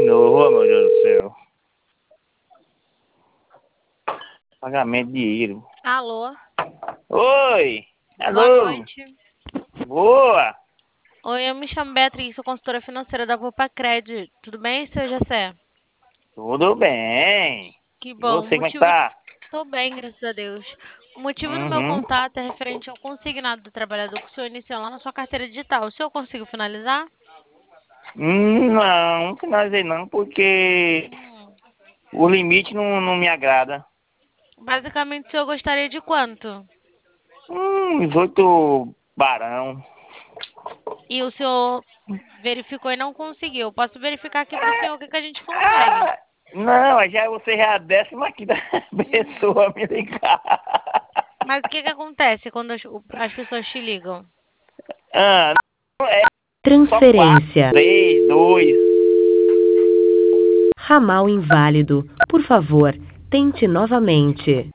novo, oh, meu Deus do céu. Pagamento de dinheiro. Alô? Oi! Boa Alô! noite. Boa! Oi, eu me chamo Beatriz, sou consultora financeira da Vulpacred. Tudo bem, seu José? Tudo bem. Que E bom. você, como é que tá? Tô bem, graças a Deus. O motivo do meu Uhum. contato é referente ao consignado do trabalhador que o senhor iniciou lá na sua carteira digital. O senhor conseguiu finalizar? Não finalizei não, porque o limite não me agrada. Basicamente, o senhor gostaria de quanto? 18 barão. E o senhor verificou e não conseguiu. Posso verificar aqui pro senhor o que a gente consegue. Não, você já é a 10ª aqui da pessoa a me ligar. Mas o que acontece quando as pessoas te ligam? Ah, só 4, Transferência. 3, 2. Ramal inválido. Por favor, tente novamente.